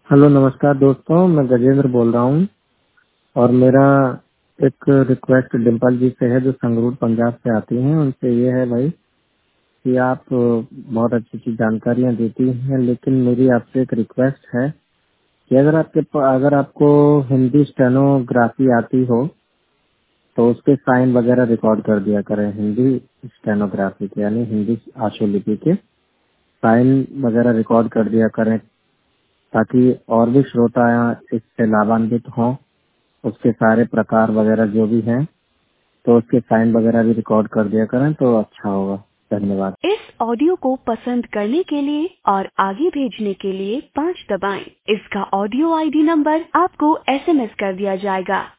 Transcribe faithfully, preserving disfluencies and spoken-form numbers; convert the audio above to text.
Hello नमस्कार दोस्तों, मैं गजेंद्र बोल रहा हूँ और मेरा एक रिक्वेस्ट डिम्पल जी से है जो संगरूर पंजाब से आती हैं। उनसे ये है भाई कि आप बहुत अच्छी अच्छी जानकारियाँ देती हैं, लेकिन मेरी आपसे एक रिक्वेस्ट है कि अगर आपके पा- अगर आपको हिंदी स्टेनोग्राफी आती हो तो उसके साइन वगैरह रिकॉर्ड कर दिया करें। हिंदी स्टेनोग्राफी के यानी हिंदी आशुलिपि के साइन वगैरह रिकॉर्ड कर दिया करें, ताकि और भी श्रोता इससे लाभान्वित हों। उसके सारे प्रकार वगैरह जो भी हैं तो उसके साइन वगैरह भी रिकॉर्ड कर दिया करें तो अच्छा होगा। धन्यवाद। इस ऑडियो को पसंद करने के लिए और आगे भेजने के लिए पाँच दबाएं। इसका ऑडियो आईडी नंबर आपको एसएमएस कर दिया जाएगा।